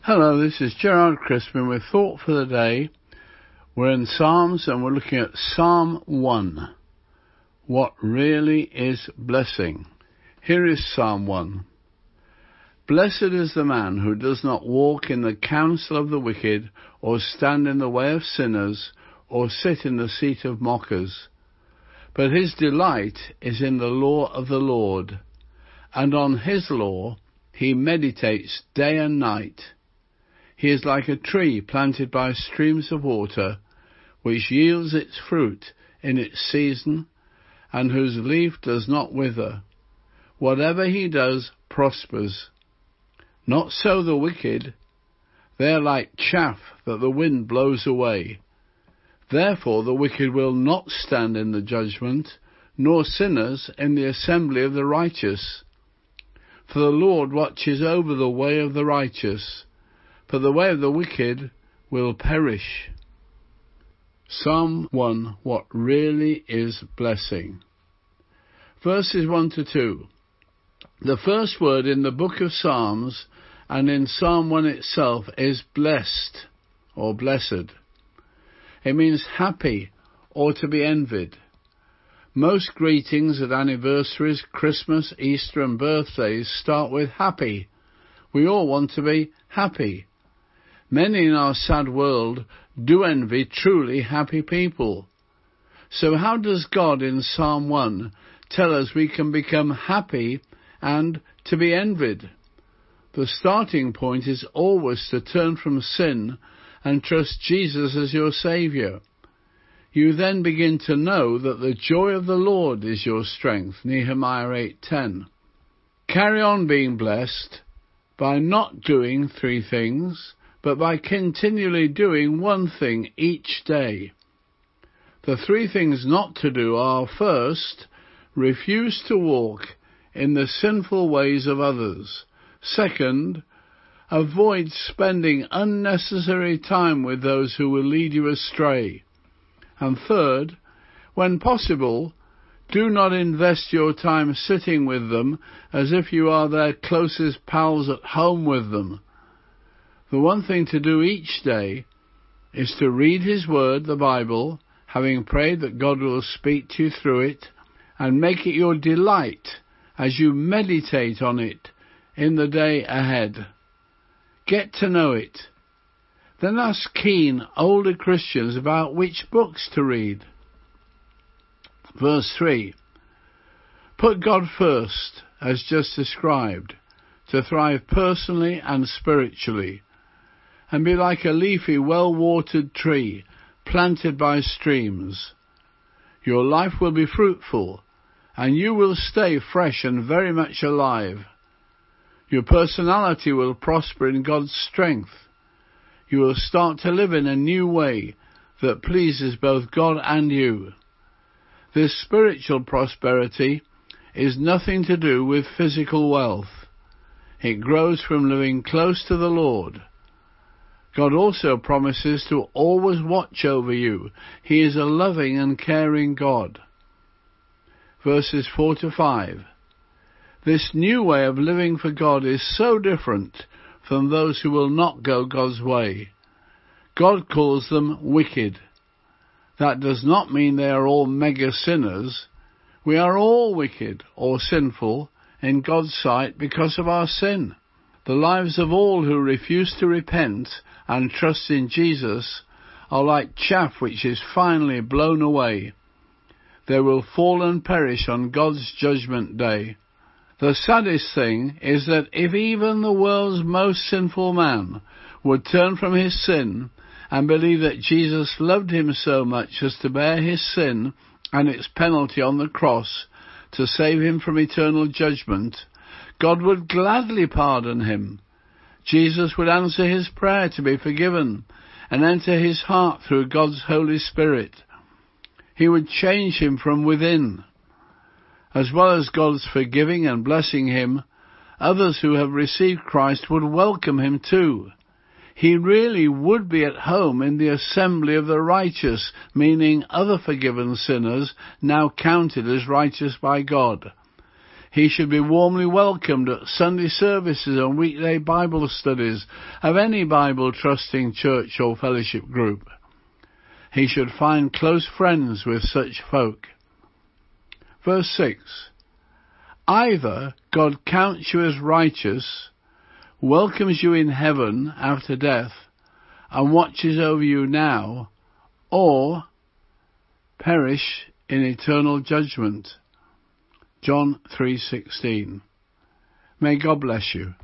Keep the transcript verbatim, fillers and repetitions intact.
Hello, this is Gerard Crispin with Thought for the Day. We're in Psalms and we're looking at Psalm one. What really is blessing? Here is Psalm one. Blessed is the man who does not walk in the counsel of the wicked, or stand in the way of sinners, or sit in the seat of mockers. But his delight is in the law of the Lord, and on his law he meditates day and night. He is like a tree planted by streams of water, which yields its fruit in its season, and whose leaf does not wither. Whatever he does prospers. Not so the wicked. They are like chaff that the wind blows away. Therefore the wicked will not stand in the judgment, nor sinners in the assembly of the righteous. For the Lord watches over the way of the righteous, but the way of the wicked will perish. Psalm one. What really is blessing? Verses one to two. The first word in the book of Psalms and in Psalm one itself is blessed or blessed. It means happy or to be envied. Most greetings at anniversaries, Christmas, Easter and birthdays start with happy. We all want to be happy. Many in our sad world do envy truly happy people. So how does God in Psalm one tell us we can become happy and to be envied? The starting point is always to turn from sin and trust Jesus as your Saviour. You then begin to know that the joy of the Lord is your strength, Nehemiah eight ten. Carry on being blessed by not doing three things, but by continually doing one thing each day. The three things not to do are, first, refuse to walk in the sinful ways of others. Second, avoid spending unnecessary time with those who will lead you astray. And third, when possible, do not invest your time sitting with them as if you are their closest pals at home with them. The one thing to do each day is to read His Word, the Bible, having prayed that God will speak to you through it, and make it your delight as you meditate on it in the day ahead. Get to know it. Then ask keen older Christians about which books to read. Verse three. Put God first, as just described, to thrive personally and spiritually, and be like a leafy, well-watered tree planted by streams. Your life will be fruitful, and you will stay fresh and very much alive. Your personality will prosper in God's strength. You will start to live in a new way that pleases both God and you. This spiritual prosperity is nothing to do with physical wealth. It grows from living close to the Lord. God also promises to always watch over you. He is a loving and caring God. Verses four to five. This new way of living for God is so different from those who will not go God's way. God calls them wicked. That does not mean they are all mega sinners. We are all wicked or sinful in God's sight because of our sin. The lives of all who refuse to repent and trust in Jesus are like chaff which is finally blown away. They will fall and perish on God's judgment day. The saddest thing is that if even the world's most sinful man would turn from his sin and believe that Jesus loved him so much as to bear his sin and its penalty on the cross to save him from eternal judgment, God would gladly pardon him. Jesus would answer his prayer to be forgiven and enter his heart through God's Holy Spirit. He would change him from within. As well as God's forgiving and blessing him, others who have received Christ would welcome him too. He really would be at home in the assembly of the righteous, meaning other forgiven sinners now counted as righteous by God. He should be warmly welcomed at Sunday services and weekday Bible studies of any Bible-trusting church or fellowship group. He should find close friends with such folk. Verse six. Either God counts you as righteous, welcomes you in heaven after death, and watches over you now, or perish in eternal judgment. John three sixteen. May God bless you.